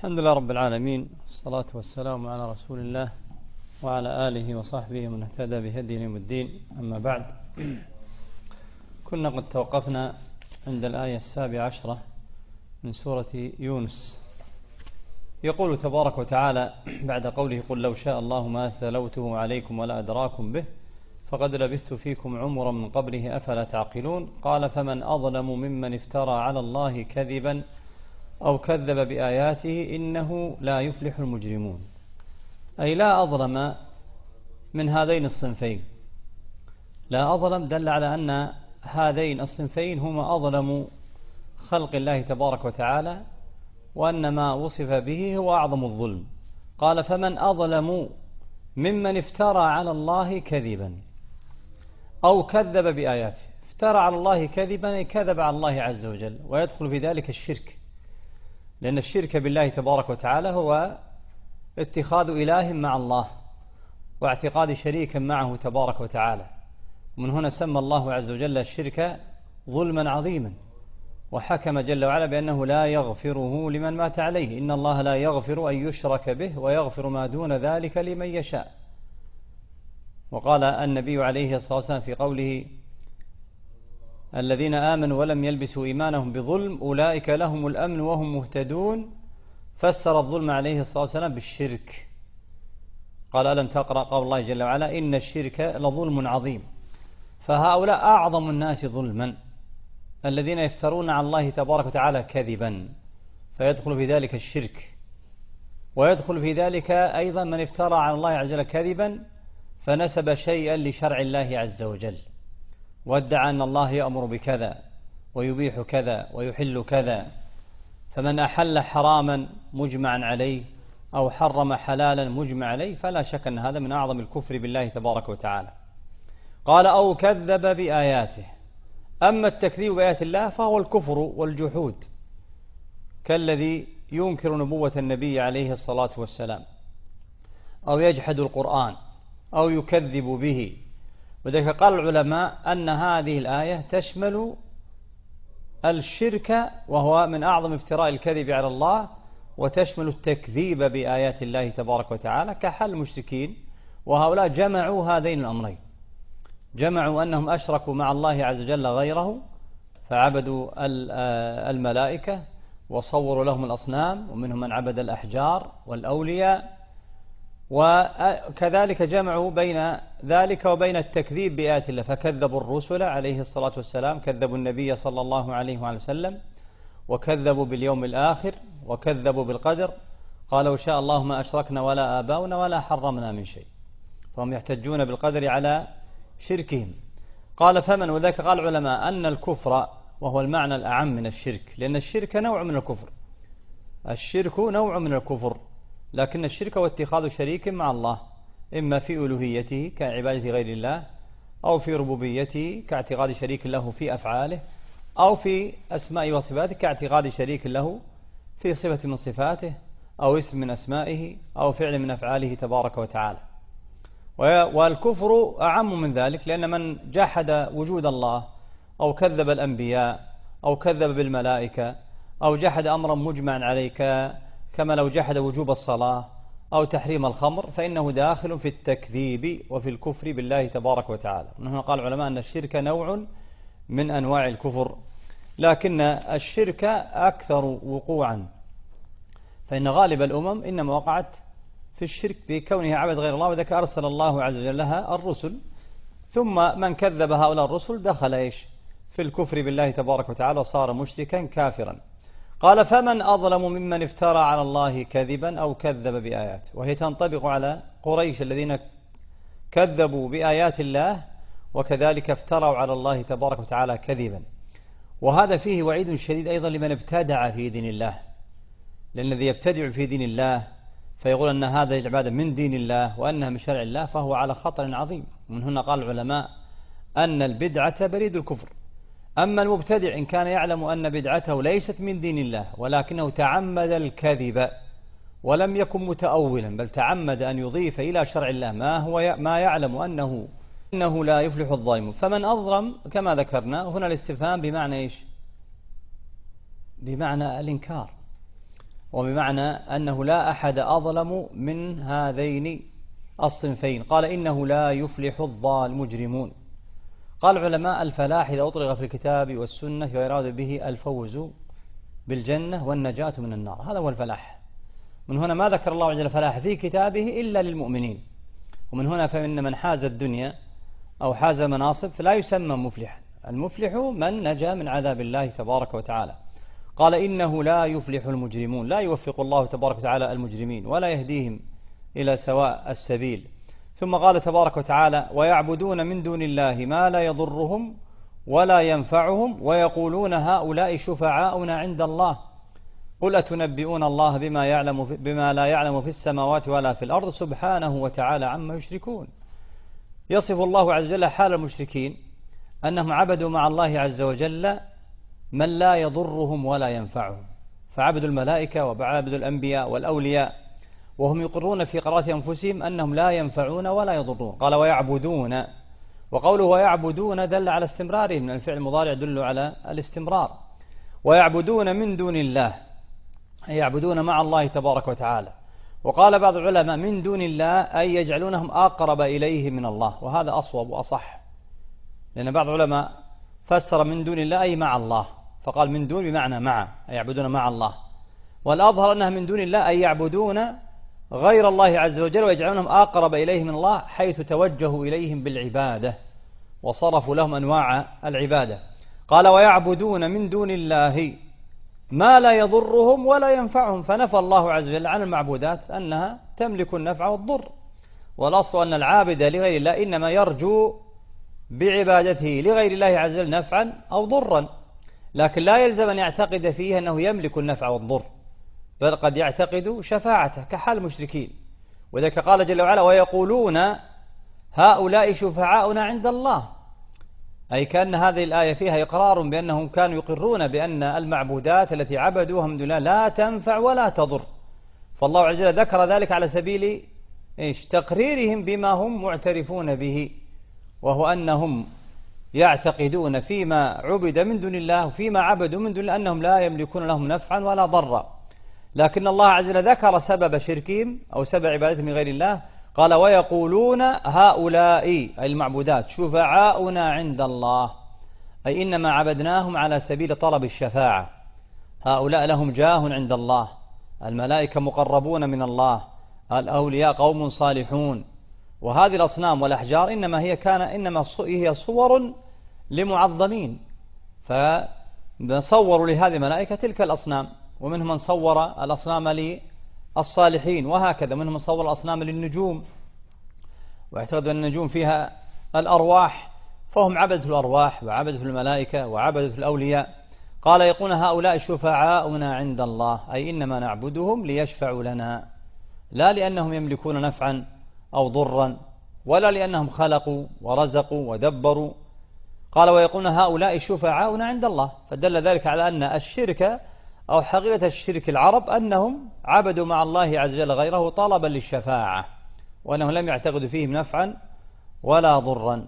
الحمد لله رب العالمين، والصلاة والسلام على رسول الله وعلى آله وصحبه من اهتدى بهديه يوم الدين. أما بعد، كنا قد توقفنا عند الآية 17 من سورة يونس. يقول تبارك وتعالى بعد قوله: قل لو شاء الله ما تلوته عليكم ولا أدراكم به فقد لبثت فيكم عمرا من قبله أفلا تعقلون. قال: فمن أظلم ممن افترى على الله كذبا أو كذب بآياته إنه لا يفلح المجرمون. أي لا أظلم من هذين الصنفين. لا أظلم دل على أن هذين الصنفين هما أظلم خلق الله تبارك وتعالى، وأن ما وصف به هو أعظم الظلم. قال: فمن أظلم ممن افترى على الله كذبا أو كذب بآياته. افترى على الله كذبا أي كذب على الله عز وجل، ويدخل في ذلك الشرك، لأن الشرك بالله تبارك وتعالى هو اتخاذ إله مع الله واعتقاد شريك معه تبارك وتعالى. ومن هنا سمى الله عز وجل الشرك ظلما عظيما، وحكم جل وعلا بأنه لا يغفره لمن مات عليه. إن الله لا يغفر أن يشرك به ويغفر ما دون ذلك لمن يشاء. وقال النبي عليه الصلاة والسلام في قوله: الذين آمنوا ولم يلبسوا إيمانهم بظلم أولئك لهم الأمن وهم مهتدون. فسر الظلم عليه الصلاة والسلام بالشرك. قال: ألم تقرأ قول الله جل وعلا: إن الشرك لظلم عظيم. فهؤلاء أعظم الناس ظلما، الذين يفترون على الله تبارك وتعالى كذبا، فيدخل في ذلك الشرك. ويدخل في ذلك أيضا من افترى على الله عز وجل كذبا فنسب شيئا لشرع الله عز وجل، وادعى أن الله يأمر بكذا ويبيح كذا ويحل كذا. فمن أحل حراما مجمعا عليه أو حرم حلالا مجمع عليه فلا شك أن هذا من أعظم الكفر بالله تبارك وتعالى. قال: أو كذب بآياته. أما التكذيب بآيات الله فهو الكفر والجحود، كالذي ينكر نبوة النبي عليه الصلاة والسلام، أو يجحد القرآن، أو يكذب به. وذلك قال العلماء أن هذه الآية تشمل الشرك، وهو من أعظم افتراء الكذب على الله، وتشمل التكذيب بآيات الله تبارك وتعالى كحال المشركين. وهؤلاء جمعوا هذين الأمرين، جمعوا أنهم أشركوا مع الله عز وجل غيره، فعبدوا الملائكة وصوروا لهم الأصنام، ومنهم من عبد الأحجار والأولياء. وكذلك جمعوا بين ذلك وبين التكذيب بآيات الله، فكذبوا الرسل عليه الصلاة والسلام، كذبوا النبي صلى الله عليه وسلم، وكذبوا باليوم الآخر، وكذبوا بالقدر. قالوا: شاء الله ما أشركنا ولا آباؤنا ولا حرمنا من شيء. فهم يحتجون بالقدر على شركهم. قال: فمن، وذلك قال العلماء أن الكفر، وهو المعنى الأعم من الشرك، لأن الشرك نوع من الكفر. الشرك نوع من الكفر، لكن الشرك هو اتخاذ شريك مع الله، إما في ألوهيته كعبادة غير الله، أو في ربوبيته كاعتقاد شريك له في أفعاله، أو في أسماء وصفاته كاعتقاد شريك له في صفة من صفاته، أو اسم من أسمائه، أو فعل من أفعاله تبارك وتعالى. والكفر أعم من ذلك، لأن من جحد وجود الله، أو كذب الأنبياء، أو كذب بالملائكة، أو جحد أمرا مجمعا عليك، كما لو جحد وجوب الصلاة أو تحريم الخمر، فإنه داخل في التكذيب وفي الكفر بالله تبارك وتعالى. من هنا قال العلماء أن الشرك نوع من أنواع الكفر، لكن الشرك أكثر وقوعا، فإن غالب الأمم إنما وقعت في الشرك بكونها عبد غير الله، وذلك أرسل الله عز وجل لها الرسل، ثم من كذب هؤلاء الرسل دخل في الكفر بالله تبارك وتعالى وصار مشركا كافرا. قال: فمن أظلم ممن افترى على الله كذبا أو كذب بآياته. وهي تنطبق على قريش الذين كذبوا بآيات الله، وكذلك افتروا على الله تبارك وتعالى كذبا. وهذا فيه وعيد شديد أيضا لمن ابتدع في دين الله، لأن الذي يبتدع في دين الله فيقول أن هذا العبادة من دين الله وأنها من شرع الله، فهو على خطر عظيم. ومن هنا قال العلماء أن البدعة بريد الكفر. أما المبتدع إن كان يعلم أن بدعته ليست من دين الله، ولكنه تعمد الكذب ولم يكن متأولا، بل تعمد أن يضيف إلى شرع الله ما يعلم أنه لا يفلح الظالم. فمن أظلم كما ذكرنا هنا الاستفهام بمعنى إيش؟ بمعنى الإنكار. وبمعنى أنه لا أحد أظلم من هذين الصنفين. قال إنه لا يفلح المجرمون. قال العلماء الفلاح إذا أطلق في الكتاب والسنة ويراد به الفوز بالجنة والنجاة من النار، هذا هو الفلاح. من هنا ما ذكر الله عز وجل الفلاح في كتابه إلا للمؤمنين، ومن هنا فإن من حاز الدنيا أو حاز مناصب فلا يسمى مفلحا. المفلح من نجا من عذاب الله تبارك وتعالى. قال إنه لا يفلح المجرمون، لا يوفق الله تبارك وتعالى المجرمين ولا يهديهم إلى سواء السبيل. ثم قال تبارك وتعالى ويعبدون من دون الله ما لا يضرهم ولا ينفعهم ويقولون هؤلاء شفعاؤنا عند الله قل أتنبئون الله بما لا يعلم في السماوات ولا في الأرض سبحانه وتعالى عما يشركون. يصف الله عز وجل حال المشركين أنهم عبدوا مع الله عز وجل من لا يضرهم ولا ينفعهم، فعبدوا الملائكة وعبدوا الأنبياء والأولياء وهم يقرون في قرارات أنفسهم أنهم لا ينفعون ولا يضرون. قال ويعبدون، وقوله ويعبدون دل على استمرارهم، من الفعل المضارع يدل على الاستمرار. ويعبدون من دون الله أي يعبدون مع الله تبارك وتعالى. وقال بعض العلماء من دون الله أي يجعلونهم أقرب إليه من الله، وهذا أصوب وأصح، لأن بعض العلماء فسر من دون الله أي مع الله، فقال من دون بمعنى مع، أي يعبدون مع الله. والأظهر أنها من دون الله أي يعبدون غير الله عز وجل ويجعلونهم أقرب إليه من الله، حيث توجهوا إليهم بالعبادة وصرفوا لهم أنواع العبادة. قال ويعبدون من دون الله ما لا يضرهم ولا ينفعهم، فنفى الله عز وجل عن المعبودات أنها تملك النفع والضر. والأصل أن العابد لغير الله إنما يرجو بعبادته لغير الله عز وجل نفعا أو ضرا، لكن لا يلزم أن يعتقد فيه أنه يملك النفع والضر، بل قد يعتقد شفاعته كحال المشركين. وذلك قال جل وعلا ويقولون هؤلاء شفعاؤنا عند الله، أي كأن هذه الآية فيها إقرار بأنهم كانوا يقرون بأن المعبودات التي عبدوها من دون الله لا تنفع ولا تضر، فالله عز وجل ذكر ذلك على سبيل تقريرهم بما هم معترفون به، وهو أنهم يعتقدون فيما عبد من دون الله وفيما عبدوا من دون الله أنهم لا يملكون لهم نفعا ولا ضرا. لكن الله عز وجل ذكر سبب شركهم أو سبب عبادتهم من غير الله، قال ويقولون هؤلاء أي المعبودات شفعاؤنا عند الله، أي إنما عبدناهم على سبيل طلب الشفاعة. هؤلاء لهم جاه عند الله، الملائكة مقربون من الله، الأولياء قوم صالحون. وهذه الأصنام والأحجار إنما هي صور لمعظمين، فصوروا لهذه الملائكة تلك الأصنام، ومنهم من صور الأصنام للصالحين، وهكذا منهم من صور الأصنام للنجوم واعتقد أن النجوم فيها الأرواح، فهم عبدة الأرواح وعبدة الملائكة وعبدة الأولياء. قال يقول هؤلاء شفعاؤنا عند الله، أي إنما نعبدهم ليشفعوا لنا، لا لأنهم يملكون نفعا أو ضرا، ولا لأنهم خلقوا ورزقوا ودبروا. قال ويقولون هؤلاء شفعاؤنا عند الله، فدل ذلك على أن الشرك أو حقيقة الشرك العرب أنهم عبدوا مع الله عز وجل غيره طلبا للشفاعة، وأنهم لم يعتقدوا فيهم نفعا ولا ضرا.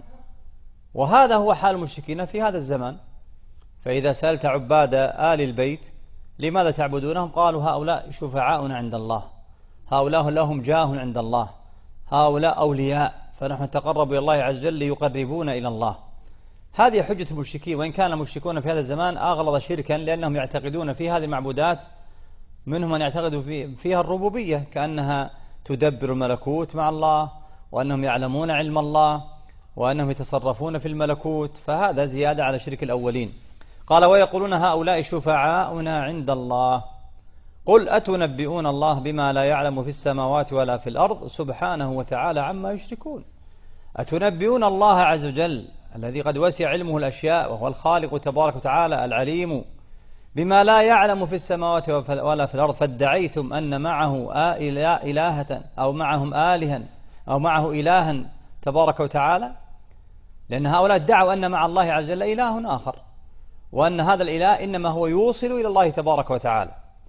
وهذا هو حال المشركين في هذا الزمان. فإذا سألت عباد آل البيت لماذا تعبدونهم؟ قالوا هؤلاء شفعاؤنا عند الله، هؤلاء لهم جاه عند الله، هؤلاء أولياء، فنحن نتقرب إلى الله عز وجل ليقربونا إلى الله. هذه حجة المشركين، وإن كان المشركون في هذا الزمان أغلظ شركا، لأنهم يعتقدون في هذه المعبودات منهم من يعتقد فيها الربوبية، كأنها تدبر الملكوت مع الله، وأنهم يعلمون علم الله، وأنهم يتصرفون في الملكوت، فهذا زيادة على شرك الأولين. قال ويقولون هؤلاء شفعاؤنا عند الله قل أتنبئون الله بما لا يعلم في السماوات ولا في الأرض سبحانه وتعالى عما يشركون. أتنبئون الله عز وجل الذي قد وسع علمه الأشياء، وهو الخالق تبارك وتعالى العليم، بما لا يعلم في السماوات ولا في الأرض، فادعيتم أن معه إلهة أو معهم آلها أو معه إلها تبارك وتعالى، لأن هؤلاء ادعوا أن مع الله عز وجل إله آخر، وأن هذا الإله إنما هو يوصل إلى الله تبارك وتعالى.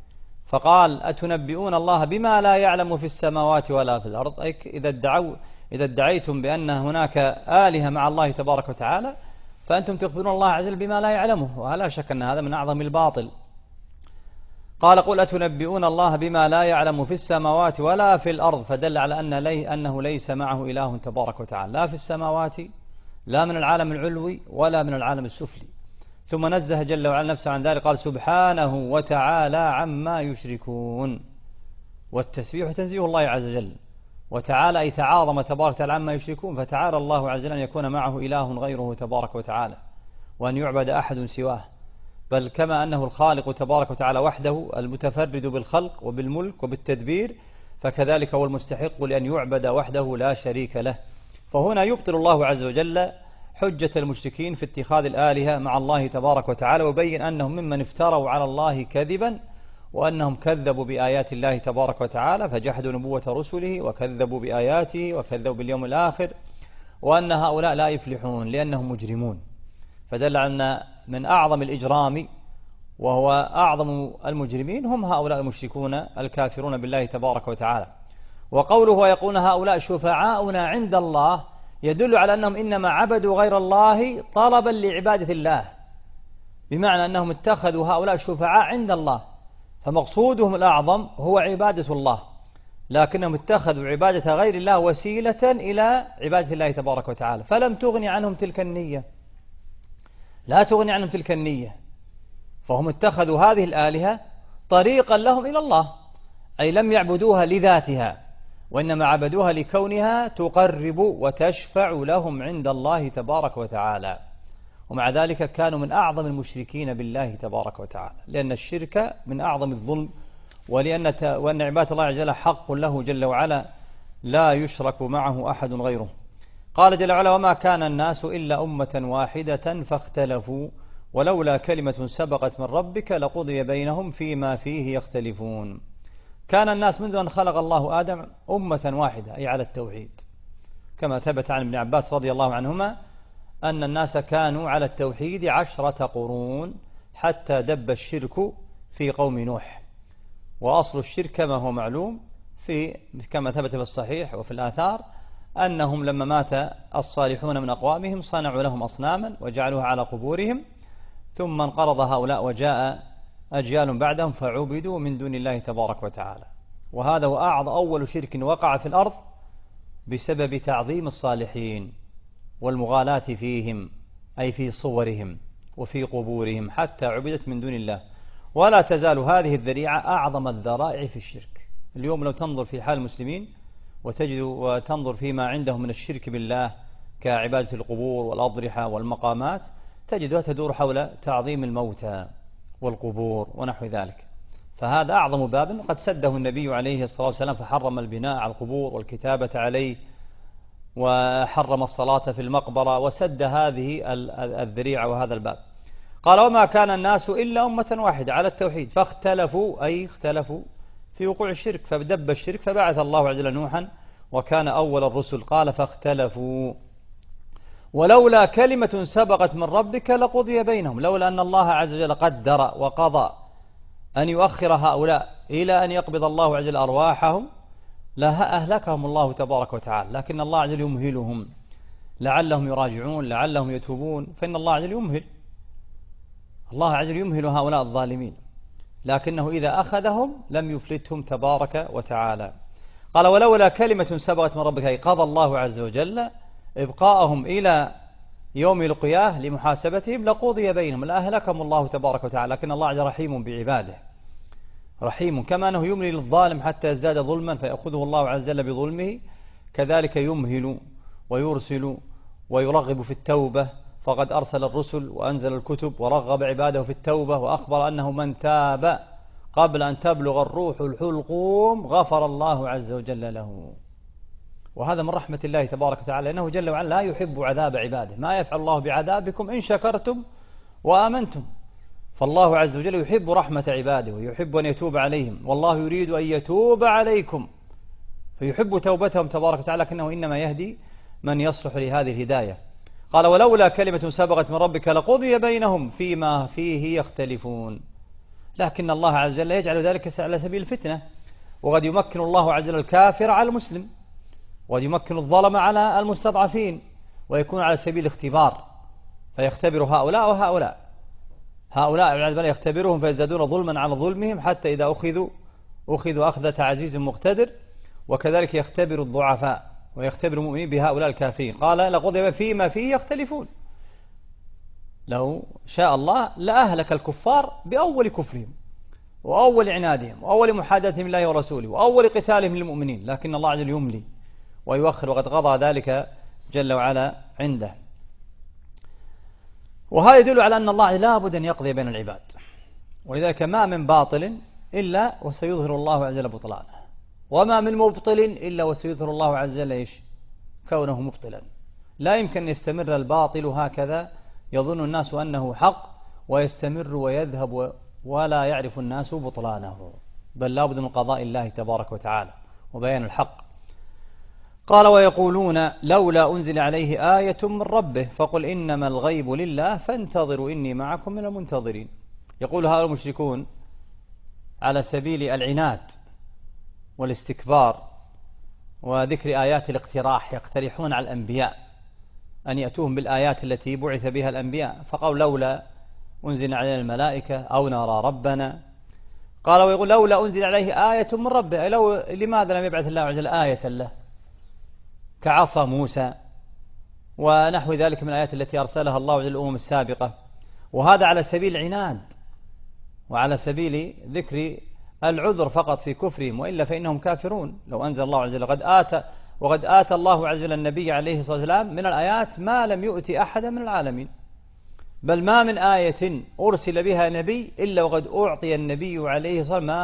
فقال أتنبئون الله بما لا يعلم في السماوات ولا في الأرض، أي إذا ادعيتم بأن هناك آلهة مع الله تبارك وتعالى فأنتم تخبرون الله عز وجل بما لا يعلمه، ولا شك أن هذا من أعظم الباطل. قال قل أتنبئون الله بما لا يعلم في السماوات ولا في الأرض، فدل على أنه ليس معه إله تبارك وتعالى لا في السماوات، لا من العالم العلوي ولا من العالم السفلي. ثم نزه جل وعلا نفسه عن ذلك، قال سبحانه وتعالى عما يشركون. والتسبيح تنزيه الله عز وجل، وتعالى أي تعاظم تبارك وتعالى عما يشركون، فتعالى الله عز وجل أن يكون معه إله غيره تبارك وتعالى، وأن يعبد أحد سواه. بل كما أنه الخالق تبارك وتعالى وحده المتفرد بالخلق وبالملك وبالتدبير، فكذلك هو المستحق لأن يعبد وحده لا شريك له. فهنا يبطل الله عز وجل حجة المشركين في اتخاذ الآلهة مع الله تبارك وتعالى، وبين أنهم ممن افتروا على الله كذبا، وأنهم كذبوا بآيات الله تبارك وتعالى، فجحدوا نبوة رسله وكذبوا بآياته وكذبوا باليوم الآخر، وأن هؤلاء لا يفلحون لأنهم مجرمون. فدل على أن من أعظم الإجرام وهو أعظم المجرمين هم هؤلاء المشركون الكافرون بالله تبارك وتعالى. وقوله ويقولون هؤلاء شفعاؤنا عند الله يدل على أنهم إنما عبدوا غير الله طلبا لعبادة الله، بمعنى أنهم اتخذوا هؤلاء شفعاء عند الله، فمقصودهم الأعظم هو عبادة الله، لكنهم اتخذوا عبادة غير الله وسيلة إلى عبادة الله تبارك وتعالى، فلم تغني عنهم تلك النية، لا تغني عنهم تلك النية. فهم اتخذوا هذه الآلهة طريقا لهم إلى الله، أي لم يعبدوها لذاتها، وإنما عبدوها لكونها تقرب وتشفع لهم عند الله تبارك وتعالى. ومع ذلك كانوا من أعظم المشركين بالله تبارك وتعالى، لأن الشرك من أعظم الظلم، وأن عبادة الله عز وجل حق له جل وعلا لا يشرك معه أحد غيره. قال جل وعلا وما كان الناس إلا أمة واحدة فاختلفوا ولولا كلمة سبقت من ربك لقضي بينهم فيما فيه يختلفون. كان الناس منذ أن خلق الله آدم أمة واحدة، أي على التوحيد، كما ثبت عن ابن عباس رضي الله عنهما أن الناس كانوا على التوحيد 10 قرون حتى دب الشرك في قوم نوح. وأصل الشرك كما هو معلوم كما ثبت في الصحيح وفي الآثار أنهم لما مات الصالحون من أقوامهم صنعوا لهم أصناما وجعلوها على قبورهم، ثم انقرض هؤلاء وجاء أجيال بعدهم فعبدوا من دون الله تبارك وتعالى. وهذا هو أول شرك وقع في الأرض بسبب تعظيم الصالحين والمغالاة فيهم، أي في صورهم وفي قبورهم، حتى عبدت من دون الله. ولا تزال هذه الذريعة أعظم الذرائع في الشرك. اليوم لو تنظر في حال المسلمين وتنظر فيما عندهم من الشرك بالله كعبادة القبور والأضرحة والمقامات، تجدها تدور حول تعظيم الموتى والقبور ونحو ذلك. فهذا أعظم باب قد سده النبي عليه الصلاة والسلام، فحرم البناء على القبور والكتابة عليه، وحرم الصلاة في المقبرة، وسد هذه الذريعة وهذا الباب. قال وما كان الناس إلا أمة واحدة على التوحيد فاختلفوا، أي اختلفوا في وقوع الشرك، فدب الشرك، فبعث الله عز وجل نوحا وكان أول الرسل. قال فاختلفوا ولولا كلمة سبقت من ربك لقضي بينهم، لولا أن الله عز وجل قدر وقضى أن يؤخر هؤلاء إلى أن يقبض الله عز وجل أرواحهم أهلكهم الله تبارك وتعالى، لكن الله عز وجل يمهلهم لعلهم يراجعون لعلهم يتوبون، فإن الله عز وجل يمهل، الله عز وجل يمهل هؤلاء الظالمين، لكنه إذا أخذهم لم يفلتهم تبارك وتعالى. قال ولولا كلمة سبقت من ربك، أي قضى الله عز وجل إبقاءهم إلى يوم القيامة لمحاسبتهم لقضي بينهم، لأهلكهم الله تبارك وتعالى، لكن الله عز وجل رحيم بعباده، رحيم كما أنه يملي للظالم حتى يزداد ظلما فيأخذه الله عز وجل بظلمه، كذلك يمهل ويرسل ويرغب في التوبة، فقد أرسل الرسل وأنزل الكتب ورغب عباده في التوبة، وأخبر أنه من تاب قبل أن تبلغ الروح الحلقوم غفر الله عز وجل له. وهذا من رحمة الله تبارك وتعالى، لأنه جل وعلا لا يحب عذاب عباده، ما يفعل الله بعذابكم إن شكرتم وآمنتم. فالله عز وجل يحب رحمة عباده ويحب أن يتوب عليهم، والله يريد أن يتوب عليكم، فيحب توبتهم تبارك وتعالى، لكنه إنما يهدي من يصلح لهذه الهداية. قال ولولا كلمة سبقت من ربك لقضي بينهم فيما فيه يختلفون، لكن الله عز وجل يجعل ذلك على سبيل الفتنة، وقد يمكن الله عز وجل الكافر على المسلم، وقد يمكن الظلم على المستضعفين، ويكون على سبيل الاختبار، فيختبر هؤلاء وهؤلاء. هؤلاء العياذ بالله يختبرهم فيزدادون ظلما على ظلمهم حتى إذا أخذوا أخذة عزيز مقتدر، وكذلك يختبر الضعفاء ويختبر المؤمنين بهؤلاء الكافرين. قال لقضي فيما فيه يختلفون. لو شاء الله لأهلك الكفار بأول كفرهم وأول عنادهم وأول محادثهم لله ورسوله وأول قتالهم للمؤمنين، لكن الله عز وجل يملي ويؤخر وقد قضى ذلك جل وعلا عنده. وهذا يدل على أن الله لا بد أن يقضي بين العباد، ولذلك ما من باطل إلا وسيظهر الله عز وجل بطلانه، وما من مبطل إلا وسيظهر الله عز وجل كونه مبطلا. لا يمكن أن يستمر الباطل هكذا يظن الناس أنه حق ويستمر ويذهب ولا يعرف الناس بطلانه، بل لا بد من قضاء الله تبارك وتعالى وبيان الحق. قال ويقولون لولا أنزل عليه آية من ربه فقل إنما الغيب لله فانتظروا إني معكم من المنتظرين. يقول هؤلاء المشركون على سبيل العناد والاستكبار وذكر آيات الاقتراح، يقترحون على الأنبياء أن يأتوهم بالآيات التي بعث بها الأنبياء، فقالوا لولا أنزل علينا الملائكة أو نرى ربنا. قال ويقول لولا أنزل عليه آية من ربه، لماذا لم يبعث الله عز وجل آية له كعصا موسى ونحو ذلك من الآيات التي أرسلها الله إلى الأمم السابقة. وهذا على سبيل العناد وعلى سبيل ذكر العذر فقط في كفرهم، وإلا فإنهم كافرون. لو أنزل الله عز وجل وقد آتى الله عز وجل النبي عليه الصلاة والسلام من الآيات ما لم يؤتي أحدا من العالمين، بل ما من آية أرسل بها نبي إلا وقد أعطي النبي عليه الصلاة والسلام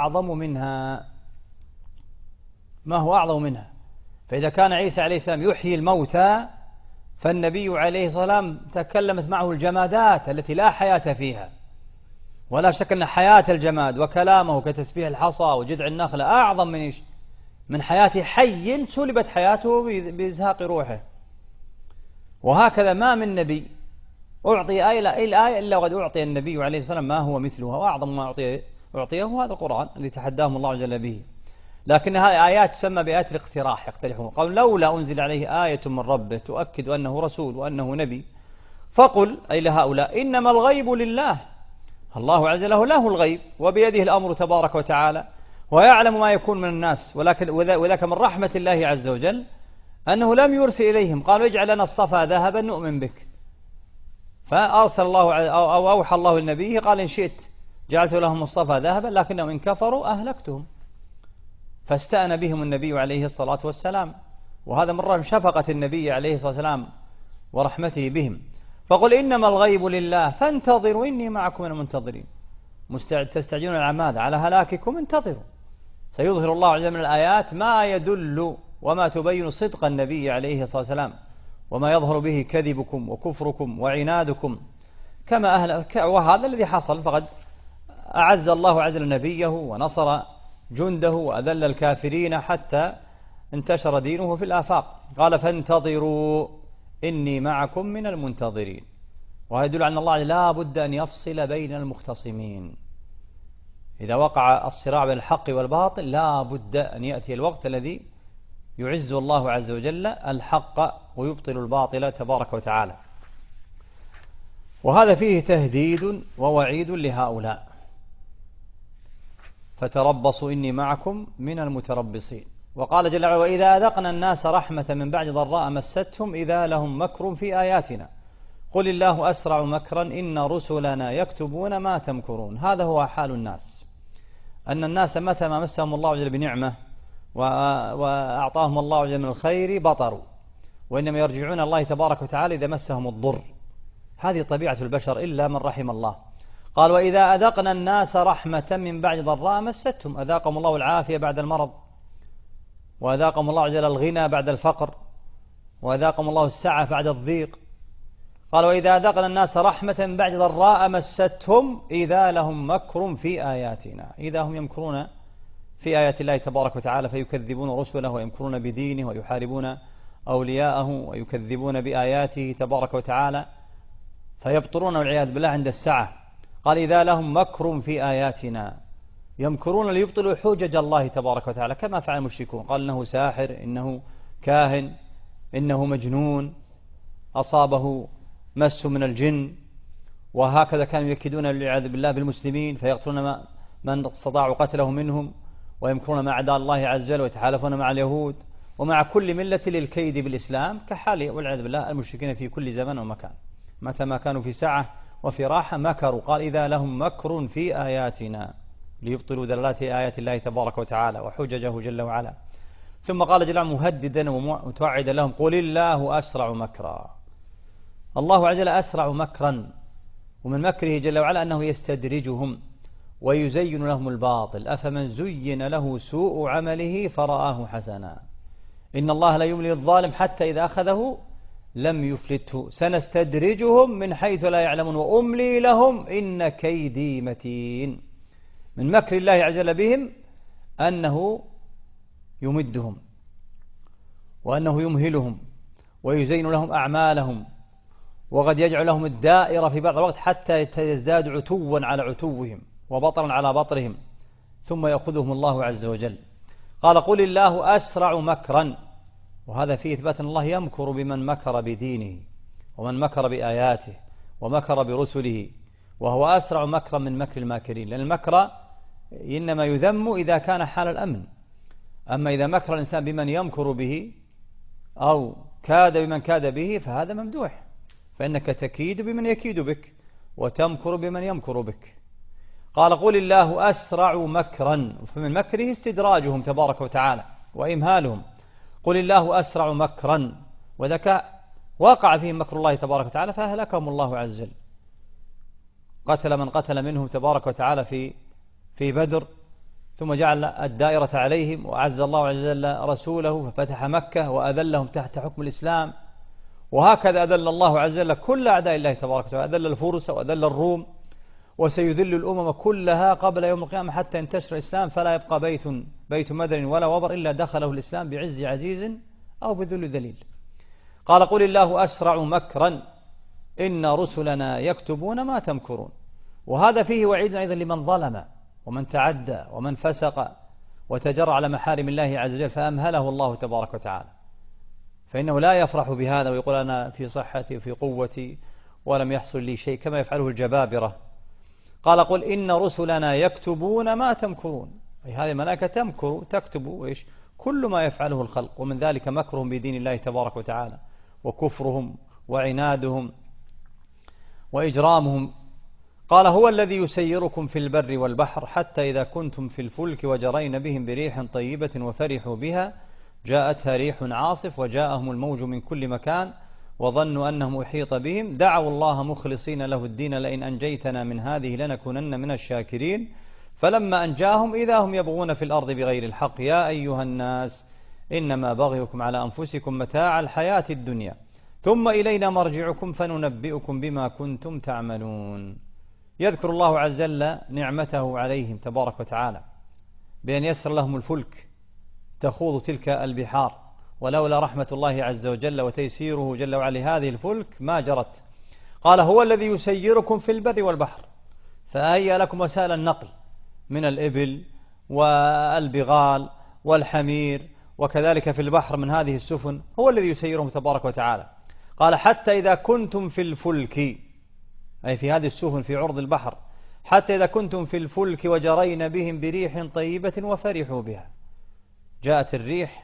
ما هو أعظم منها. فإذا كان عيسى عليه السلام يحيي الموتى، فالنبي عليه الصلاة والسلام تكلمت معه الجمادات التي لا حياة فيها، ولا شك أن حياة الجماد وكلامه كتسبيح الحصى وجذع النخلة أعظم من حياة حي سلبت حياته بإزهاق روحه. وهكذا ما من نبي أعطي آية إلا وقد أعطي النبي عليه الصلاة والسلام ما هو مثلها، وأعظم ما أعطيه هذا القرآن الذي تحداهم الله جل به. لكن هذه آيات تسمى بآيات الاقتراح، يقترحون. قالوا لولا أنزل عليه آية من ربه تؤكد أنه رسول وأنه نبي. فقل أي لهؤلاء إنما الغيب لله، الله عز وجل له الغيب وبيده الأمر تبارك وتعالى، ويعلم ما يكون من الناس. ولكن من رحمة الله عز وجل أنه لم يرسل إليهم. قالوا اجعل لنا الصفا ذهبا نؤمن بك، فأرسل الله أو أوحى الله لنبيه قال إن شئت جعلت لهم الصفا ذهبا لكنهم إن كفروا أهلكتهم، فاستأن بهم النبي عليه الصلاة والسلام. وهذا من رحمة شفقة النبي عليه الصلاة والسلام ورحمته بهم. فقل إنما الغيب لله فانتظروا إني معكم من المنتظرين. تستعجلون العماد على هلاككم، انتظروا، سيظهر الله عز وجل من الآيات ما يدل وما تبين صدق النبي عليه الصلاة والسلام، وما يظهر به كذبكم وكفركم وعنادكم وهذا الذي حصل. فقد أعز الله عز وجل نبيه ونصر جنده وأذل الكافرين حتى انتشر دينه في الآفاق. قال فانتظروا إني معكم من المنتظرين. وهذا يدل على أن الله لا بد أن يفصل بين المختصمين. إذا وقع الصراع بين الحق والباطل لا بد أن يأتي الوقت الذي يعز الله عز وجل الحق ويبطل الباطل تبارك وتعالى. وهذا فيه تهديد ووعيد لهؤلاء. فتربصوا إني معكم من المتربصين. وقال جل وعلا وإذا أذقنا الناس رحمة من بعد ضراء مستهم إذا لهم مكر في آياتنا قل الله أسرع مكرا إن رسلنا يكتبون ما تمكرون. هذا هو حال الناس، أن الناس متى ما مسهم الله عز وجل بنعمة وأعطاهم الله عز وجل من الخير بطروا، وإنما يرجعون الله تبارك وتعالى إذا مسهم الضر. هذه طبيعة البشر إلا من رحم الله. قال وإذا أذقنا الناس رحمة من بعد ضراء مستهم، أذاقهم الله العافية بعد المرض، وأذاقهم الله عز وجل الغنى بعد الفقر، وأذاقهم الله السعة بعد الضيق. قال وإذا أذقنا الناس رحمة بعد ضراء مستهم إذا لهم مكر في آياتنا، إذا هم يمكرون في آيات الله تبارك وتعالى فيكذبون رسله ويمكرون بدينه ويحاربون أولياءه ويكذبون بآياته تبارك وتعالى فيبطرون والعياذ بالله عند السعة. قال إذا لهم مكر في آياتنا، يمكرون ليبطلوا حجج الله تبارك وتعالى كما فعل المشركون. قال إنه ساحر، إنه كاهن، إنه مجنون، أصابه مس من الجن، وهكذا كانوا يكيدون والعياذ بالله بالمسلمين فيقتلون من استطاعوا قتله منهم، ويمكرون مع أعداء الله عز وجل ويتحالفون مع اليهود ومع كل ملة للكيد بالإسلام، كحال والعياذ بالله المشركين في كل زمان ومكان. متى ما كانوا في سعة وفي راحة مكروا. قال إذا لهم مكر في آياتنا ليبطلوا دلالات آيات الله تبارك وتعالى وحججه جل وعلا. ثم قال جل وعلا مهددا ومتوعدا لهم قل الله أسرع مكرا. الله عز وجل أسرع مكرا، ومن مكره جل وعلا أنه يستدرجهم ويزين لهم الباطل. أفمن زين له سوء عمله فرآه حسنا إن الله لا يملي الظالم حتى إذا أخذه لم يفلته سنستدرجهم من حيث لا يعلمون وأملي لهم إن كيدي متين. من مكر الله عز وجل بهم أنه يمدهم وأنه يمهلهم ويزين لهم أعمالهم، وقد يجعل لهم الدائرة في بعض الوقت حتى يزداد عتوا على عتوهم وبطرا على بطرهم، ثم يأخذهم الله عز وجل. قال قل الله أسرع مكرا، وهذا فيه إثبات أن الله يمكر بمن مكر بدينه ومن مكر بآياته ومكر برسله، وهو أسرع مكرا من مكر الماكرين، لأن المكر إنما يذم إذا كان حال الأمن. أما إذا مكر الإنسان بمن يمكر به أو كاد بمن كاد به فهذا ممدوح، فإنك تكيد بمن يكيد بك وتمكر بمن يمكر بك. قال قل الله أسرع مكرا، فمن مكره استدراجهم تبارك وتعالى وإمهالهم. قل الله أسرع مكرا، وذاك وقع فيهم مكر الله تبارك وتعالى فأهلكهم الله عز وجل. قتل من قتل منهم تبارك وتعالى في بدر، ثم جعل الدائرة عليهم، وأعز الله عز وجل رسوله ففتح مكة وأذلهم تحت حكم الإسلام. وهكذا أذل الله عز وجل كل أعداء الله تبارك وتعالى، أذل الفرس وأذل الروم، وسيذل الأمم كلها قبل يوم القيامة حتى ينتشر الإسلام، فلا يبقى بيت مدر ولا وبر إلا دخله الإسلام بعز عزيز أو بذل ذليل. قال قل الله أسرع مكرا إن رسلنا يكتبون ما تمكرون. وهذا فيه وعيد أيضا لمن ظلم ومن تعدى ومن فسق وتجرع على محارم الله عز وجل فأمهله الله تبارك وتعالى، فإنه لا يفرح بهذا ويقول أنا في صحتي وفي قوتي ولم يحصل لي شيء كما يفعله الجبابرة. قال قل إن رسلنا يكتبون ما تمكرون، أي هذه الملائكة تمكر تكتب كل ما يفعله الخلق، ومن ذلك مكرهم بدين الله تبارك وتعالى وكفرهم وعنادهم وإجرامهم. قال هو الذي يسيركم في البر والبحر حتى إذا كنتم في الفلك وجرين بهم بريح طيبة وفرحوا بها جاءتها ريح عاصف وجاءهم الموج من كل مكان وظنوا أنهم أحيط بهم دعوا الله مخلصين له الدين لئن أنجيتنا من هذه لنكونن من الشاكرين فلما أنجاهم إذا هم يبغون في الأرض بغير الحق يا أيها الناس إنما بغيكم على أنفسكم متاع الحياة الدنيا ثم إلينا مرجعكم فننبئكم بما كنتم تعملون. يذكر الله عز وجل نعمته عليهم تبارك وتعالى بأن يسر لهم الفلك تخوض تلك البحار، ولولا رحمة الله عز وجل وتيسيره جل وعلا هذه الفلك ما جرت. قال هو الذي يسيركم في البر والبحر، فأهيأ لكم وسائل النقل من الإبل والبغال والحمير، وكذلك في البحر من هذه السفن، هو الذي يسيرهم تبارك وتعالى. قال حتى إذا كنتم في الفلك، أي في هذه السفن في عرض البحر، حتى إذا كنتم في الفلك وجرين بهم بريح طيبة وفرحوا بها، جاءت الريح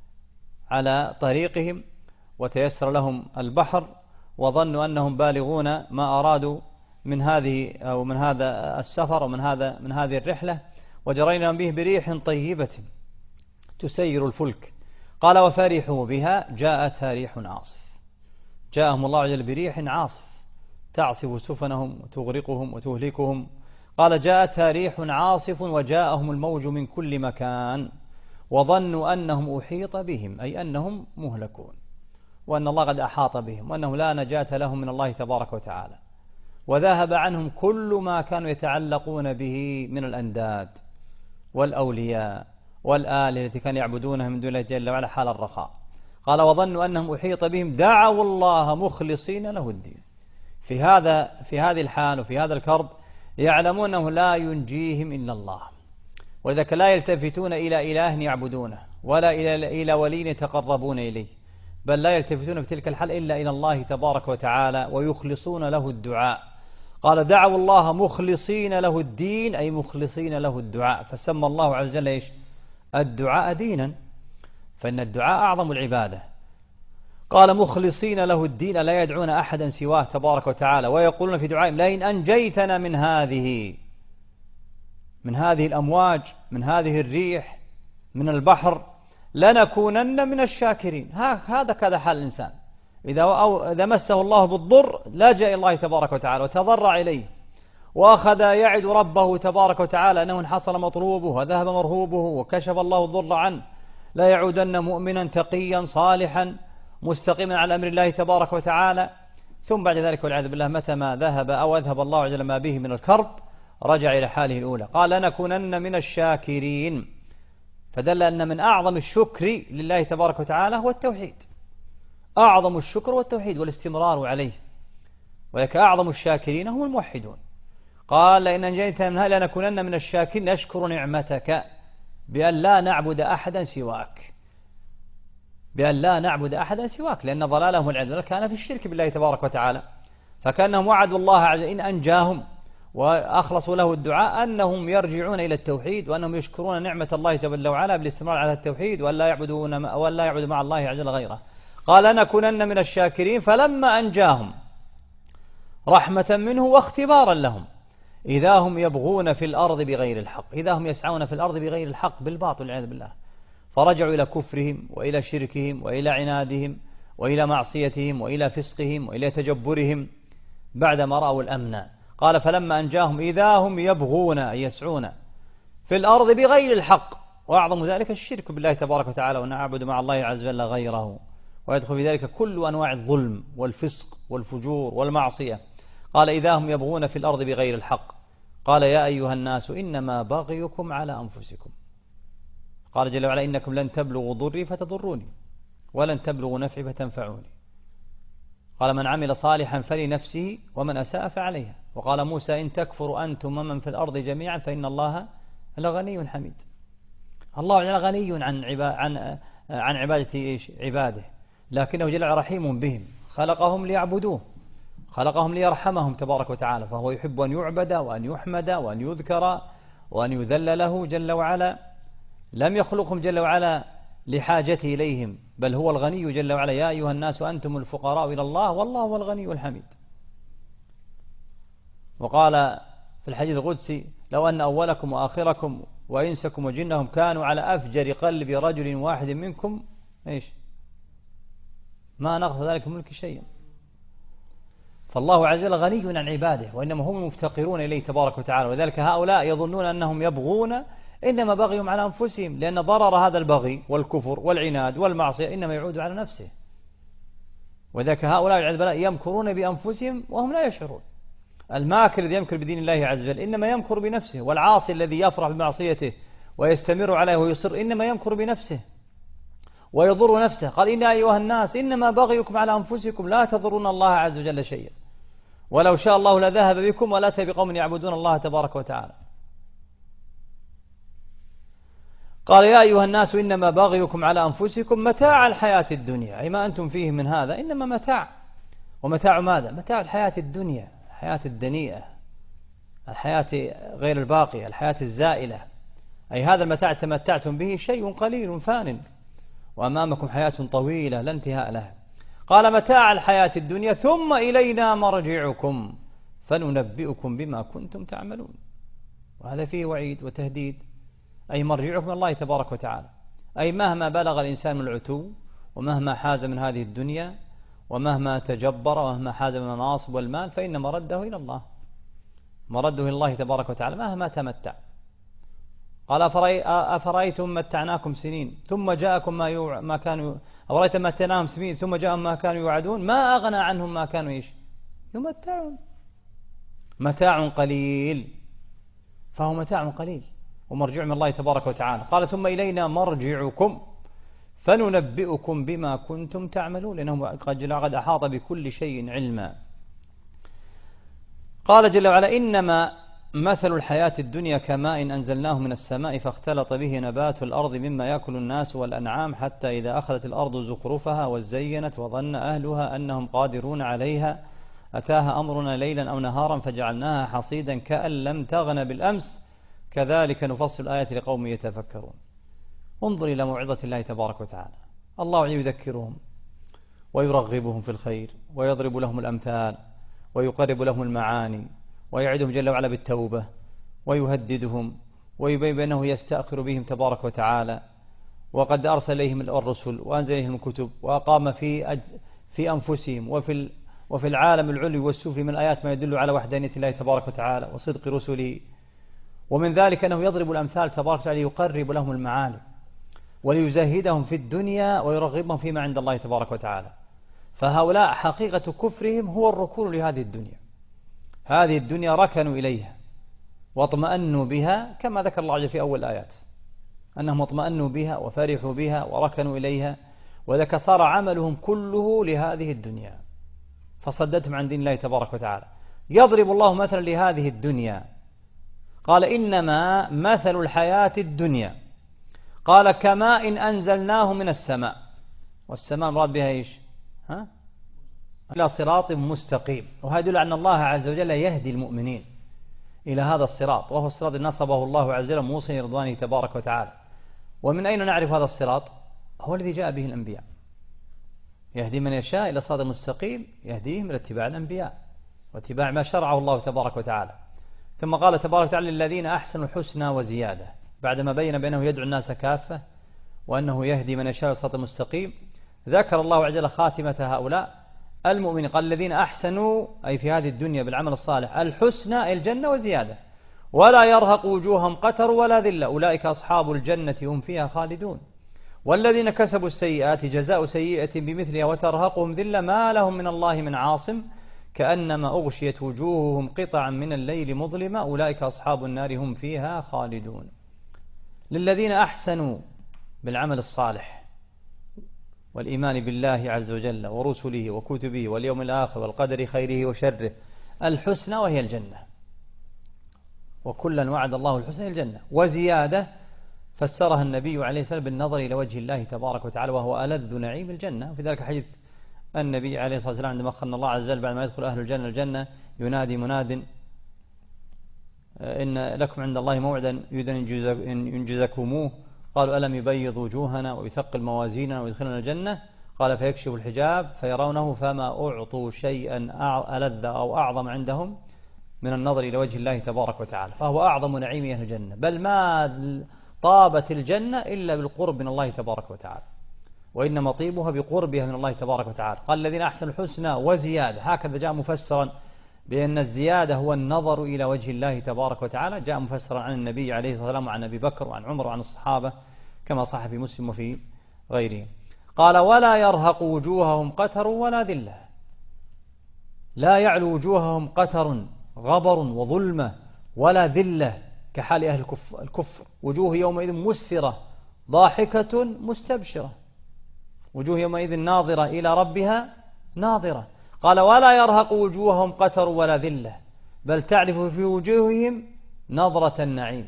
على طريقهم وتيسر لهم البحر وظنوا أنهم بالغون ما أرادوا من هذه أو من هذا السفر ومن هذه الرحلة، وجرينا به بريح طيبة تسير الفلك. قال وفرحوا بها جاءتها ريح عاصف، جاءهم الله عز وجل بريح عاصف تعصف سفنهم وتغرقهم وتهلكهم. قال جاءتها ريح عاصف وجاءهم الموج من كل مكان وظنوا أنهم أحيط بهم، أي أنهم مهلكون وأن الله قد أحاط بهم وأنه لا نجاة لهم من الله تبارك وتعالى، وذهب عنهم كل ما كانوا يتعلقون به من الأنداد والأولياء والآلهة التي كانوا يعبدونها من دون الله جل وعلا حال الرخاء. قال وظنوا أنهم أحيط بهم دعوا الله مخلصين له الدين. في هذه الحال وفي هذا الكرب يعلمون أنه لا ينجيهم إلا الله، ولذلك لا يلتفتون إلى إله يعبدونه ولا إلى ولي يتقربون إليه، بل لا يلتفتون في تلك الحال إلا إلى الله تبارك وتعالى ويخلصون له الدعاء. قال دعوا الله مخلصين له الدين، أي مخلصين له الدعاء، فسمى الله عز وجل إيش؟ الدعاء دينا، فإن الدعاء أعظم العبادة. قال مخلصين له الدين، لا يدعون أحدا سواه تبارك وتعالى، ويقولون في دعائهم لئن أنجيتنا من هذه الأمواج، من هذه الريح، من لنكونن من الشاكرين. هذا حال الإنسان إذا مسه الله بالضر لجأ إلى الله تبارك وتعالى وتضرع إليه، وأخذ يعد ربه تبارك وتعالى أنه حصل مطلوبه وذهب مرهوبه وكشف الله الضر عنه، لا يعودن مؤمنا تقيا صالحا مستقيما على أمر الله تبارك وتعالى. ثم بعد ذلك والعياذ بالله متى ما ذهب أو أذهب الله عز وجل ما به من الكرب رجع إلى حاله الأولى، قال لنكونن من الشاكرين، فدل أن من أعظم الشكر لله تبارك وتعالى هو التوحيد، أعظم الشكر والتوحيد والاستمرار عليه، ولك أعظم الشاكرين هم الموحدون. قال لئن أنجيتنا منها لنكونن من الشاكرين، نشكر نعمتك بأن لا نعبد أحدا سواك، لأن ضلالهم والعياذ كان في الشرك بالله تبارك وتعالى، فكأنهم وعدوا الله عز وجل إن أنجاهم وأخلصوا له الدعاء أنهم يرجعون إلى التوحيد، وأنهم يشكرون نعمة الله جل وعلا بالاستمرار على التوحيد، وأن لا يعبدوا مع الله عز وجل غيره. قال لنكونن من الشاكرين، فلما أنجاهم رحمة منه واختبارا لهم إذا هم يبغون في الأرض بغير الحق، إذا هم يسعون في الأرض بغير الحق بالباطل والعياذ بالله، فرجعوا إلى كفرهم وإلى شركهم وإلى عنادهم وإلى معصيتهم وإلى فسقهم وإلى تجبرهم بعدما رأوا الأمن. قال فلما أنجاهم إذا هم يبغون أي يسعون في الأرض بغير الحق، وأعظم ذلك الشرك بالله تبارك وتعالى، وأن أعبد مع الله عز وجل غيره، ويدخل في ذلك كل أنواع الظلم والفسق والفجور والمعصية. قال إذا هم يبغون في الأرض بغير الحق. قال يا أيها الناس إنما بغيكم على أنفسكم. قال جل وعلا إنكم لن تبلغوا ضري فتضروني ولن تبلغوا نفعي فتنفعوني. قال من عمل صالحا فلنفسه ومن أساء فعليها. وقال موسى إن تكفروا أنتم ومن في الأرض جميعا فإن الله لغني حميد. الله غني عن عبادة عباده، لكنه جل وعلا رحيم بهم، خلقهم ليعبدوه، خلقهم ليرحمهم تبارك وتعالى، فهو يحب أن يعبد وأن يحمد وأن يذكر وأن يذل له جل وعلا. لم يخلقهم جل وعلا لحاجته إليهم، بل هو الغني جل وعلا. يا أيها الناس أنتم الفقراء إلى الله والله هو الغني الحميد. وقال في الحديث القدسي لو أن أولكم وآخركم وإنسكم وجنهم كانوا على أفجر قلب رجل واحد منكم ما نقص ذلك ملك شيئا. فالله عز وجل غني عن عباده، وإنما هم مفتقرون إليه تبارك وتعالى، وذلك هؤلاء يظنون أنهم يبغون، إنما بغيهم على أنفسهم، لأن ضرر هذا البغي والكفر والعناد والمعصية إنما يعود على نفسه. وذلك هؤلاء يمكرون بأنفسهم وهم لا يشعرون. الماكر الذي يمكر بدين الله عز وجل إنما يمكر بنفسه، والعاصي الذي يفرح بمعصيته ويستمر عليه ويصر إنما يمكر بنفسه ويضر نفسه. قال إن أيها الناس إنما بغيكم على أنفسكم لا تضرون الله عز وجل شيئا ولو شاء الله لذهب بكم ولأتى بقوم يعبدون الله تبارك وتعالى. قال يا أيها الناس إنما بغيكم على أنفسكم متاع الحياة الدنيا، أي ما أنتم فيه من هذا إنما متاع. ومتاع ماذا؟ متاع الحياة الدنيا، الحياة الدنيئة، الحياة غير الباقية، الحياة الزائلة. أي هذا المتاع تمتعتم به شيء قليل فان، وأمامكم حياة طويلة لا انتهاء لها. قال متاع الحياة الدنيا ثم إلينا مرجعكم فننبئكم بما كنتم تعملون. وهذا فيه وعيد وتهديد، أي مرجعكم من الله تبارك وتعالى. أي مهما بلغ الإنسان من العتو، ومهما حاز من هذه الدنيا، ومهما تجبر، ومهما حاز من المناصب والمال، فإن مرده إلى الله، مرده إلى الله تبارك وتعالى مهما تمتع. قال أفرأيتم متعناكم سنين ثم جاءكم ما كانوا أفرأيتم متعناهم سنين ثم جاءهم ما كانوا يوعدون ما أغنى عنهم ما كانوا يمتعون. متاع قليل، فهو متاع قليل ومرجع من الله تبارك وتعالى. قال ثم إلينا مرجعكم فننبئكم بما كنتم تعملون، لأنه قد أحاط بكل شيء علما. قال جل وعلا إنما مثل الحياة الدنيا كماء أنزلناه من السماء فاختلط به نبات الأرض مما يأكل الناس والأنعام حتى إذا أخذت الأرض زخرفها وزينت وظن أهلها أنهم قادرون عليها أتاها أمرنا ليلا أو نهارا فجعلناها حصيدا كأن لم تغن بالأمس كذلك نفصل الآيات لقوم يتفكرون. انظر إلى موعظة الله تبارك وتعالى، الله يذكرهم ويرغبهم في الخير ويضرب لهم الأمثال ويقرب لهم المعاني ويعدهم جل وعلا بالتوبة ويهددهم ويبين بأنه يستأخر بهم تبارك وتعالى، وقد أرسل إليهم الرسل وأنزل إليهم الكتب وأقام في أنفسهم وفي العالم العلوي والسفلي من الآيات ما يدل على وحدانية الله تبارك وتعالى وصدق رسله. ومن ذلك أنه يضرب الأمثال تبارك وتعالى يقرب لهم المعاني وليزهدهم في الدنيا ويرغبهم فيما عند الله تبارك وتعالى. فهؤلاء حقيقة كفرهم هو الركون لهذه الدنيا، هذه الدنيا ركنوا إليها واطمأنوا بها كما ذكر الله عز وجل في أول الآيات أنهم اطمأنوا بها وفرحوا بها وركنوا إليها، وذلك صار عملهم كله لهذه الدنيا فصدتهم عن دين الله تبارك وتعالى. يضرب الله مثلا لهذه الدنيا قال إنما مثل الحياة الدنيا قال كماء إن أنزلناه من السماء، والسماء مراد بها إيش؟ إلى صراط مستقيم، وهذا يدل أن الله عز وجل يهدي المؤمنين إلى هذا الصراط، وهو الصراط الذي نصبه الله عز وجل موصلا رضوانه تبارك وتعالى. ومن أين نعرف هذا الصراط؟ هو الذي جاء به الأنبياء، يهدي من يشاء إلى صراط مستقيم يهديهم إلى اتباع الأنبياء واتباع ما شرعه الله تبارك وتعالى. ثم قال تبارك وتعالى للذين أحسنوا الحسنى وزيادة، بعدما بين بأنه يدعو الناس كافة وأنه يهدي من يشاء إلى صراط مستقيم، ذكر الله عز وجل خاتمة هؤلاء المؤمنين قال الذين أحسنوا أي في هذه الدنيا بالعمل الصالح الحسنى الجنة وزيادة ولا يرهق وجوههم قتر ولا ذلة أولئك أصحاب الجنة هم فيها خالدون. والذين كسبوا السيئات جزاء سيئة بمثلها وترهقهم ذلة ما لهم من الله من عاصم كأنما أغشيت وجوههم قطعا من الليل مظلمة أولئك أصحاب النار هم فيها خالدون. للذين أحسنوا بالعمل الصالح والإيمان بالله عز وجل ورسله وكتبه واليوم الآخر والقدر خيره وشره الحسنى وهي الجنة، وكلا وعد الله الحسنى الجنة، وزيادة فسرها النبي عليه السلام بالنظر إلى وجه الله تبارك وتعالى وهو ألذ نعيم الجنة. في ذلك حديث النبي عليه الصلاة والسلام عندما أخبرنا الله عز وجل بعد ما يدخل أهل الجنة الجنة ينادي مناد إن لكم عند الله موعدا يريد أن ينجزكموه، قالوا ألم يبيض وجوهنا ويثقل موازيننا ويدخلنا الجنة؟ قال فيكشف الحجاب فيرونه فما أعطوا شيئا ألذ أو أعظم عندهم من النظر إلى وجه الله تبارك وتعالى، فهو أعظم نعيم أهل الجنة، بل ما طابت الجنة إلا بالقرب من الله تبارك وتعالى، وإنما طيبها بقربها من الله تبارك وتعالى. قال الذين أحسنوا الحسنى وزيادة، هكذا جاء مفسرا بأن الزيادة هو النظر إلى وجه الله تبارك وتعالى، جاء مفسرا عن النبي عليه الصلاة والسلام وعن أبي بكر وعن عمر وعن الصحابة كما صح في مسلم وفي غيره. قال ولا يرهق وجوههم قتر ولا ذلة، لا يعلو وجوههم قتر غبر وظلمة ولا ذلة كحال أهل الكفر، وجوه يومئذ مسفرة ضاحكة مستبشرة، وجوه يومئذ ناظرة إلى ربها ناظرة. قال ولا يرهق وجوههم قتر ولا ذلة بل تعرف في وجوههم نظرة النعيم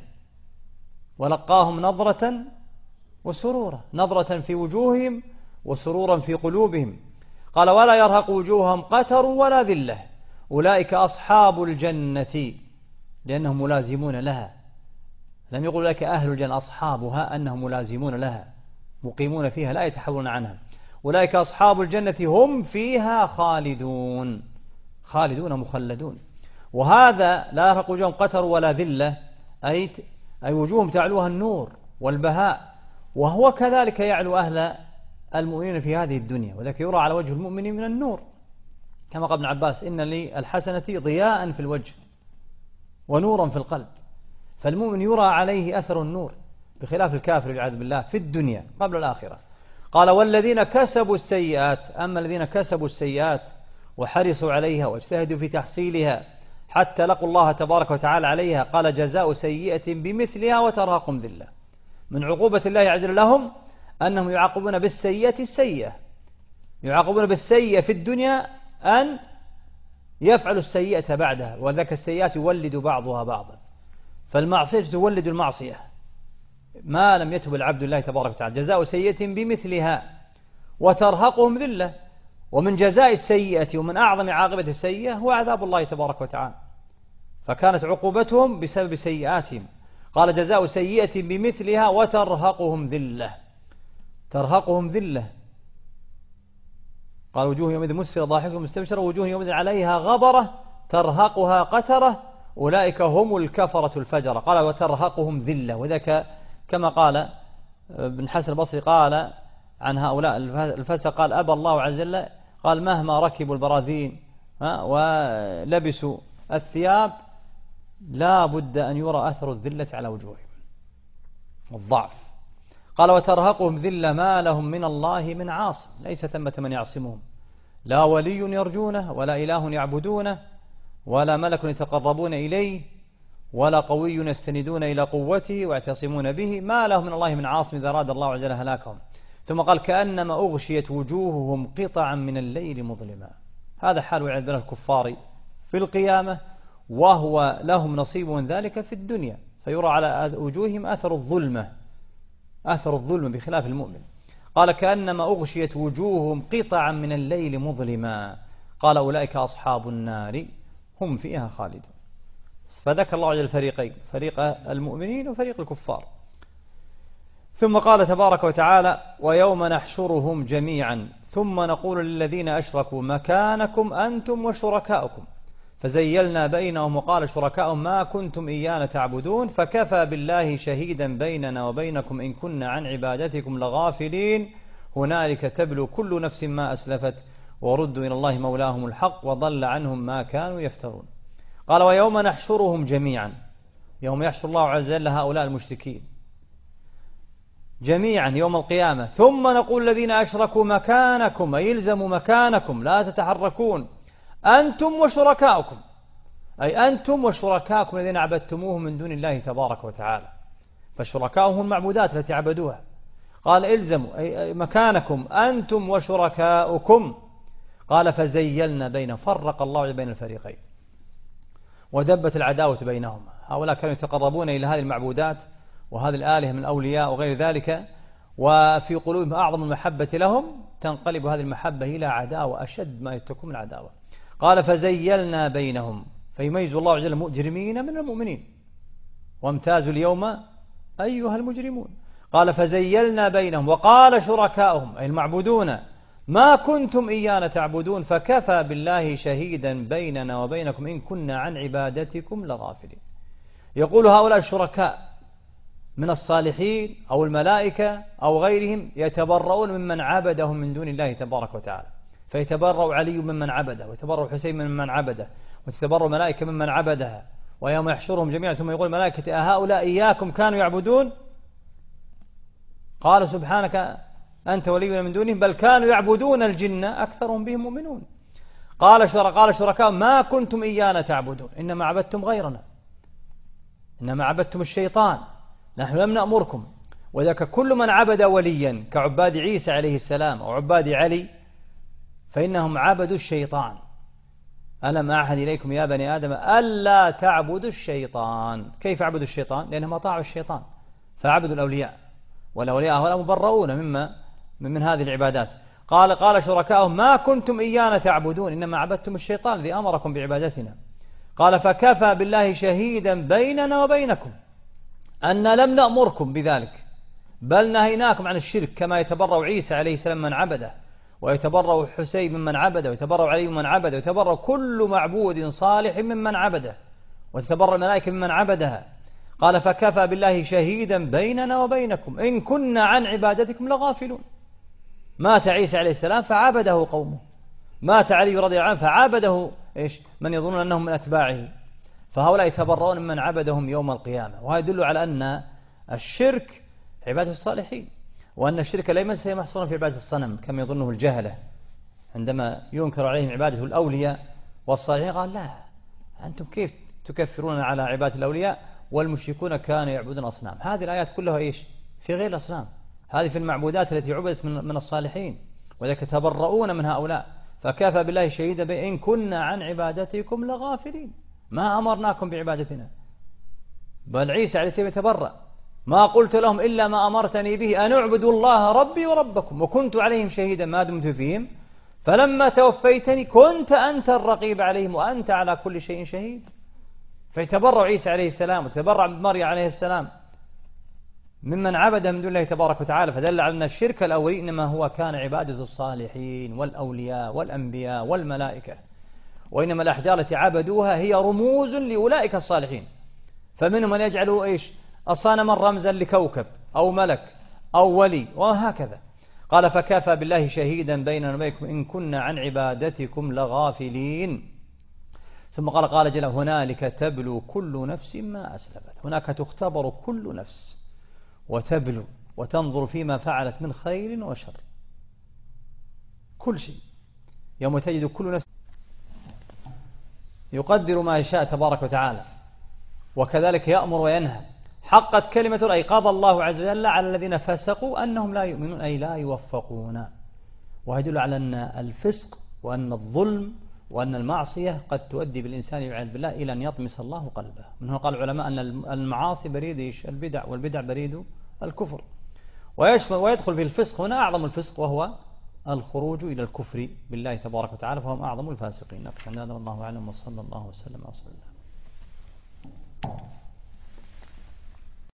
ولقاهم نظرة وسرورا، نظرة في وجوههم وسرورا في قلوبهم. قال ولا يرهق وجوههم قتر ولا ذلة أولئك أصحاب الجنة لأنهم ملازمون لها، لم يقل لك أهل الجنة أصحابها أنهم ملازمون لها مقيمون فيها لا يتحولون عنها، أولئك أصحاب الجنة هم فيها خالدون، خالدون مخلدون. وهذا لا يرهق وجوههم قتر ولا ذلة أي وجوههم تعلوها النور والبهاء، وهو كذلك يعلو أهل المؤمنين في هذه الدنيا، وذلك يرى على وجه المؤمن من النور كما قال ابن عباس إن للحسنة ضياء في الوجه ونورا في القلب، فالمؤمن يرى عليه أثر النور بخلاف الكافر والعياذ بالله في الدنيا قبل الآخرة. قال والذين كسبوا السيئات، أما الذين كسبوا السيئات وحرصوا عليها واجتهدوا في تحصيلها حتى لقوا الله تبارك وتعالى عليها، قال جزاء سيئة بمثلها وترهقهم ذلة. من عقوبة الله عز وجل لهم أنهم يعاقبون بالسيئة السيئة، يعاقبون بالسيئة في الدنيا أن يفعلوا السيئة بعدها، وذلك السيئات يولد بعضها بعضا، فالمعصية تولد المعصية ما لم يتب العبد الله تبارك وتعالى. جزاء سيئة بمثلها وترهقهم ذلة، ومن جزاء السيئة ومن أعظم عاقبة السيئة هو عذاب الله تبارك وتعالى، فكانت عقوبتهم بسبب سيئاتهم. قال جزاء سيئة بمثلها وترهقهم ذلة، ترهقهم ذلة. قال وجوه يومئذ مسفرة ضاحكة مستبشرة وجوه يومئذ عليها غبرة ترهقها قترة أولئك هم الكفرة الفجرة. قال وترهقهم ذلة، وذاك كما قال ابن حسن البصري قال عن هؤلاء الفسق قال أبى الله عز وجل قال مهما ركبوا البراذين ولبسوا الثياب لا بد أن يرى أثر الذلة على وجوههم والضعف. قال وترهقهم ذلة ما لهم من الله من عاصم، ليس ثمة من يعصمهم، لا ولي يرجونه ولا إله يعبدونه ولا ملك يتقربون إليه ولا قوي يستندون إلى قوته ويعتصمون به، ما لهم من الله من عاصم إذا أراد الله عز وجل هلاكهم. ثم قال كأنما أغشيت وجوههم قطعا من الليل مظلما. هذا حال عياذ بالله الكفار في القيامة، وهو لهم نصيب من ذلك في الدنيا، فيرى على وجوههم أثر الظلمة، أثر الظلم بخلاف المؤمن. قال كأنما أغشيت وجوههم قطعا من الليل مظلما. قال أولئك أصحاب النار هم فيها خالدون. فذكر الله عز وجل الفريقين، فريق المؤمنين وفريق الكفار. ثم قال تبارك وتعالى ويوم نحشرهم جميعا ثم نقول للذين أشركوا مكانكم أنتم وشركاؤكم فزيلنا بينهم وقال شركاؤهم ما كنتم إيانا تعبدون فكفى بالله شهيدا بيننا وبينكم إن كنا عن عبادتكم لغافلين هنالك تبلو كل نفس ما أسلفت وردوا إلى الله مولاهم الحق وضل عنهم ما كانوا يفترون. قال ويوم نحشرهم جميعا، يوم يحشر الله عز وجل هؤلاء المشركين جميعا يوم القيامة، ثم نقول الذين أشركوا مكانكم، أي يلزموا مكانكم لا تتحركون أنتم وشركاؤكم، أي أنتم وشركاؤكم الذين عبدتموهم من دون الله تبارك وتعالى، فشركاؤهم المعبودات التي عبدوها. قال إلزموا أي مكانكم أنتم وشركاؤكم. قال فزيلنا بينهم، فرق الله بين الفريقين ودبت العداوة بينهم. هؤلاء كانوا يتقربون إلى هذه المعبودات وهذه الآلهة من الأولياء وغير ذلك، وفي قلوبهم أعظم المحبة لهم، تنقلب هذه المحبة إلى عداوة أشد ما تكون من العداوة. قال فزيلنا بينهم، فيميز الله عز وجل المجرمين من المؤمنين، وامتازوا اليوم أيها المجرمون. قال فزيلنا بينهم وقال شركاؤهم أي المعبودون ما كنتم إيانا تعبدون فكفى بالله شهيدا بيننا وبينكم إن كنا عن عبادتكم لغافلين. يقول هؤلاء الشركاء من الصالحين أو الملائكة أو غيرهم يتبرؤون ممن عبدهم من دون الله تبارك وتعالى، فيتبرأ علي ممن عبده، ويتبرأ حسين ممن عبده، وتتبرأ ملائكة ممن عبدها. ويوم يحشرهم جميعا ثم يقول الملائكة أهؤلاء إياكم كانوا يعبدون؟ قال سبحانك أنت ولينا من دونهم بل كانوا يعبدون الجن أكثرهم بهم مؤمنون. قال شركاء ما كنتم إيانا تعبدون إنما عبدتم غيرنا، إنما عبدتم الشيطان، نحن لم نأمركم. وذاك كل من عبد وليا كعباد عيسى عليه السلام أو عباد علي فإنهم عبدوا الشيطان. ألم أعهد إليكم يا بني آدم ألا تعبدوا الشيطان. كيف عبدوا الشيطان؟ لأنهم أطاعوا الشيطان فعبدوا الأولياء، والأولياء هؤلاء مبرؤون من هذه العبادات. قال شركاؤهم ما كنتم إيانا تعبدون إنما عبدتم الشيطان الذي أمركم بعبادتنا. قال فكفى بالله شهيدا بيننا وبينكم أن لم نأمركم بذلك بل نهيناكم عن الشرك، كما يتبرأ عيسى عليه السلام من عبده، ويتبرأ حسين ممن عبده، ويتبرأ علي ممن عبده، ويتبرأ كل معبود صالح ممن عبده، وتتبرأ الملائكة ممن عبدها. قال فكفى بالله شهيدا بيننا وبينكم إن كنا عن عبادتكم لغافلون. مات عيسى عليه السلام فعبده قومه، مات علي رضي الله عنه فعبده من يظنون أنهم من أتباعه، فهؤلاء يتبرؤون من عبدهم يوم القيامة. وهذا يدل على أن الشرك عبادة الصالحين، وأن الشرك ليس محصورا في عبادة الصنم كما يظنه الجهلة عندما ينكر عليهم عبادة الأولياء والصالحين. قال لا، أنتم كيف تكفرون على عبادة الأولياء والمشركون كانوا يعبدون أصنام. هذه الآيات كلها في غير الأصنام، هذه في المعبودات التي عبدت من الصالحين، وذلك تبرؤون من هؤلاء. فكافى بالله شهيدا إن كنا عن عبادتكم لغافلين، ما أمرناكم بعبادتنا. بل عيسى عليه السلام يتبرأ، ما قلت لهم إلا ما أمرتني به أن اعبدوا الله ربي وربكم وكنت عليهم شهيدا ما دمت فيهم فلما توفيتني كنت أنت الرقيب عليهم وأنت على كل شيء شهيد. فيتبرع عيسى عليه السلام وتبرع مريم عليه السلام ممن عبد من دون الله تبارك وتعالى، فدل على أن الشرك الأولي إنما هو كان عبادة الصالحين والأولياء والأنبياء والملائكة، وإنما الأحجار التي عبدوها هي رموز لأولئك الصالحين. فمنهم من يجعلوا إيش الصنم رمزا لكوكب أو ملك أو ولي وهكذا. قال فكفى بالله شهيدا بيننا وبينكم إن كنا عن عبادتكم لغافلين. ثم قال جل هنالك تبلو كل نفس ما أسلفت. هناك تختبر كل نفس وتبلو وتنظر فيما فعلت من خير وشر، كل شيء. يوم تجد كل نفس يقدر ما يشاء تبارك وتعالى، وكذلك يأمر وينهى. حقت كلمة أي قضى الله عز وجل على الذين فسقوا أنهم لا يؤمنون أي لا يوفقون. ويدل على أن الفسق وأن الظلم وأن المعصية قد تؤدي بالإنسان والعياذ بالله إلى أن يطمس الله قلبه. من هنا قال العلماء أن المعاصي بريد البدع، والبدع بريد الكفر. ويدخل في الفسق هنا أعظم الفسق وهو الخروج إلى الكفر بالله تبارك وتعالى، فهم أعظم الفاسقين. نفهم هذا والله أعلم، وصلى الله وسلم على رسول الله.